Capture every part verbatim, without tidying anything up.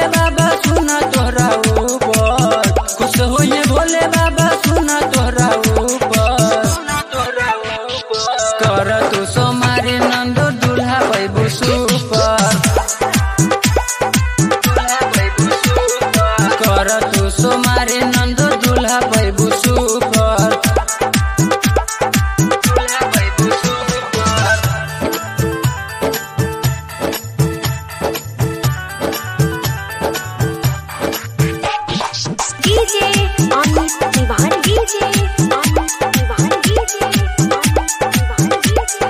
भोले बाबा सुना तोहरा ऊपर, खुश होइए भोले बाबा सुना तोहरा ऊपर। कर तू सोमारी नंदो दूल्हा पैबू सुपर, कर तू सोमारी नंदो दूल्हा पैबू सुपर। डीजे अमित दीवान डीजे अमित दीवान डीजे अमित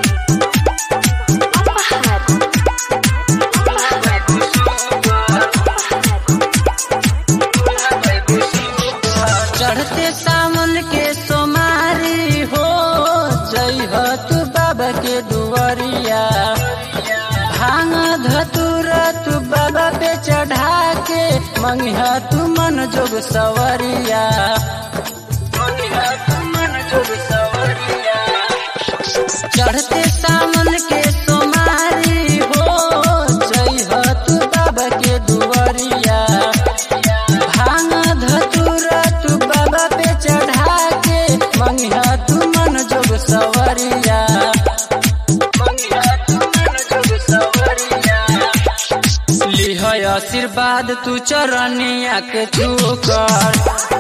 दीवान डीजे चढ़ते सावन के सोमारी हो जई हो तू बाबा के दुआरिया, भांग धतूरा तू बाबा पे चढ़ा के मंगिहा तू मन जोग सवरिया, मंगिहा तू मन जोग सवरिया। चढ़ते सावन के सोमारी हो जई हो तू बाबा के दुआरिया, भांग धतूरा तू बाबा पे चढ़ा के मंगिहा तू मन जोग सवरिया, मंगिहा तू मन जोग सवरिया। लिह आशीर्वाद तू चरनिया के छूकर,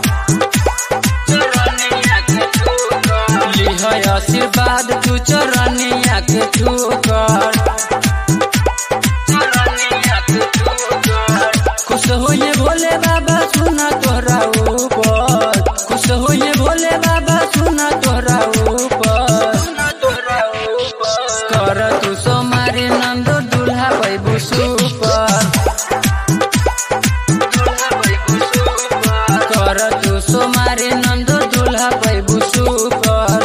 लिह आशीर्वाद तू चरनिया के छूकर। खुश होइए भोले बाबा सुना तोहरा ऊपर, खुश होइए भोले बाबा सुना तोहरा ऊपर। कर तू सोमारी नंदो दूल्हा पैबू सुपर, कर तू सोमारी नंदो दूल्हा पैबू सुपर।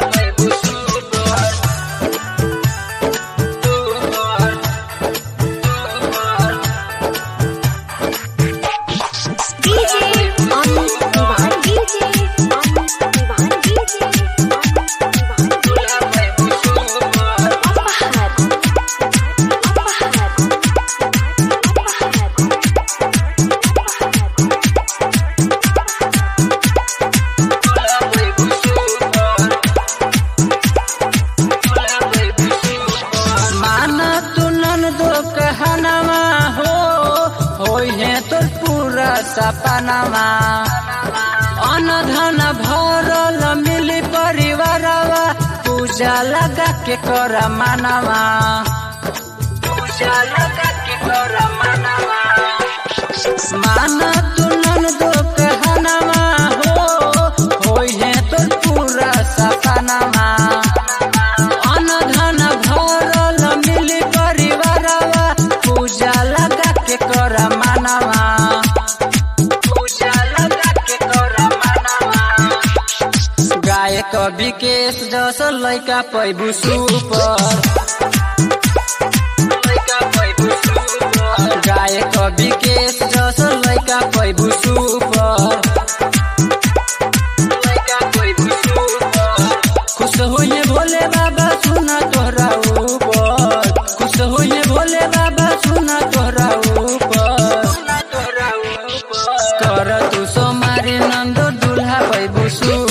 डीजे अमित दीवान डीजे अमित दीवान डीजे अमित दीवान माना तू नंदो कहनवा हो होई है तोर पूरा सपनावा, अन धन भरल मिली परिवारवा, पूजा लगा के कर मनवा, पूजा लगा के कर मनवा। माना तू नंदो कहनवा हो होई है तोर पूरा सपनावा, अन धन भरल मिली परिवारवा, पूजा लगा के कर मनवा, पूजा लगा के कर मनवा। गायक विकेश जस लैका पैबू सुपर, गायक विकेश जस लैका पैबू सुपर। खुश होइए भोले बाबा सुना तोहरा ऊपर, खुश होइए भोले बाबा सुना तोहरा ऊपर। कर तू सोमारी नंदो दूल्हा पैबू सुपर।